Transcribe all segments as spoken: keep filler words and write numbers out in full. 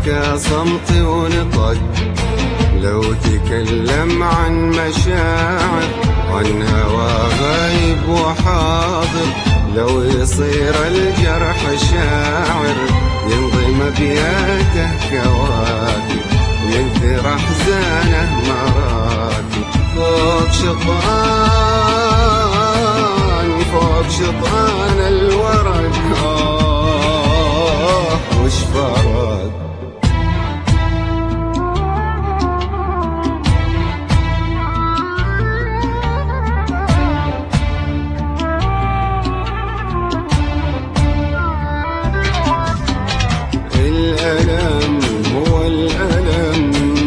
بكى صمت ونطق، لو تكلم عن مشاعر، عن هوى غايب وحاضر، لو يصير الجرح شاعر، ينظم ابياته كواكب، وينثر احزانه مراكب. فوق شطران فوق شطران الورق، آه وش فرق. الألم هو الألم،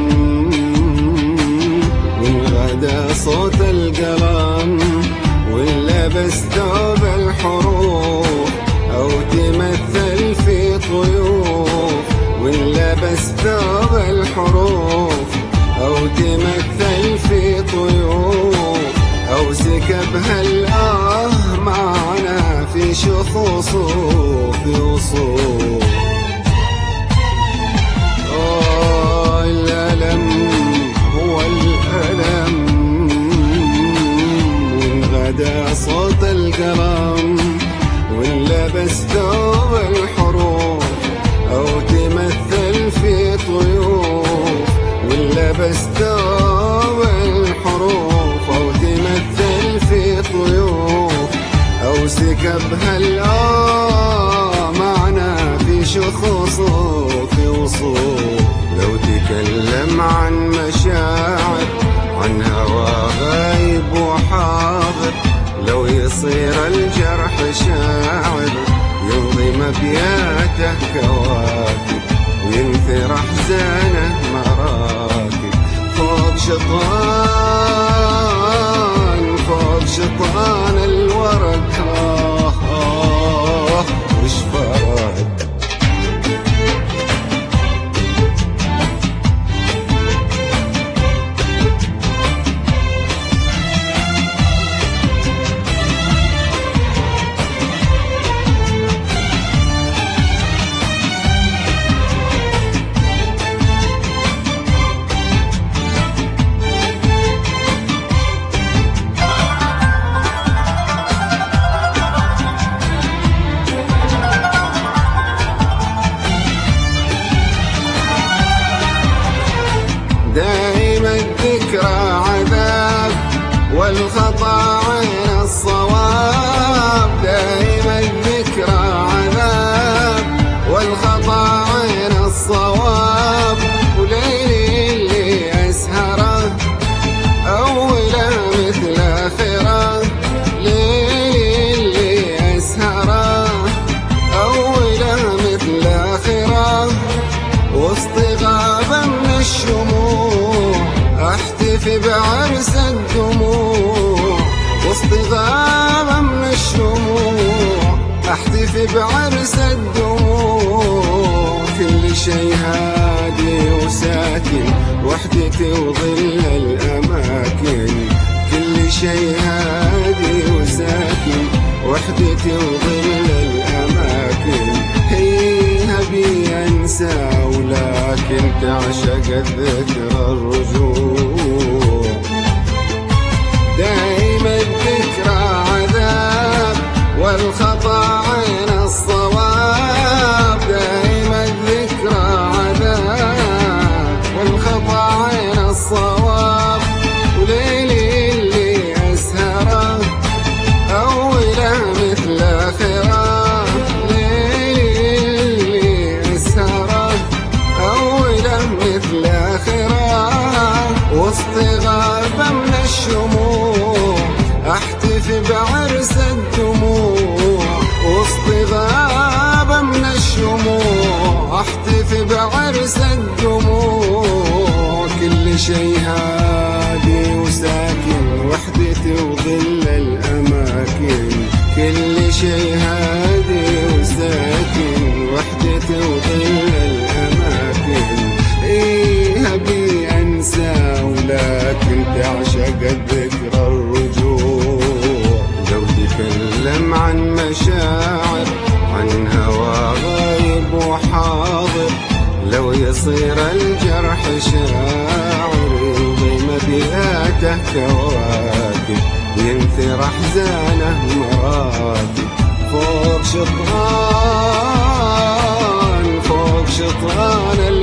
وانغدى صوت القلم، ولبس ثوب الحروف، أو تمثل في طيوف، ولبس ثوب الحروف، أو تمثل في طيوف، أو سكبها الآه معنا في شخوص وفي وصوف. الألم هو الألم، وانغدى صوت القلم، ولبس ثوب الحروف، أو تمثل في طيوف، ولبس ثوب الحروف، أو تمثل في طيوف، أو سكبها الآه معنا في شخوص وفي وصوف. لو تكلم عن مشاعر، عن هوى غايب وحاضر، لو يصير الجرح شاعر، ينظم ابياته كواكب، وينثر احزانه مراكب. فوق شطران فوق شطران الورق، آه آه وش فرق. دائما الذكرى عذاب، والخطا عين الصواب، دائما الذكرى عذاب، والخطا عين الصواب. وليلي اللي أسهره أوله مثل آخره، ليلي اللي أسهره أوله مثل آخره، وسط غابة من الشموع احتفي بعرس الدموع، وسط غابة من الشموع احتفي بعرس الدموع. كل شي هادي وساكن، وحدتي وظل الأماكن، كل شي هادي وساكن، وحدتي وظل الأماكن. هيها بي أنسى ولكن تعشق الذكرى الرجوع، دائما الذكرى عذاب، والخطا عين الصواب، دائما الذكرى عذاب، والخطا عين الصواب. وليلي اللي أسهره أوله مثل آخره، وسط غابة من الشموع احتفي بعرس الدموع، وسط غابة من الشموع احتفي بعرس الدموع. كل شي هادي وساكن، وحدتي وظل الأماكن، كل شي هادي وساكن، وحدتي وظل الأماكن. إيه بي أنسى ولكن تعشق الذكرى الرجوع، لو تكلم عن مشاعر، عن هوى غايب وحاضر، لو يصير الجرح شاعر يمضي مبياته كواكب ينثر أحزانه مراتب فوق شطران فوق شطران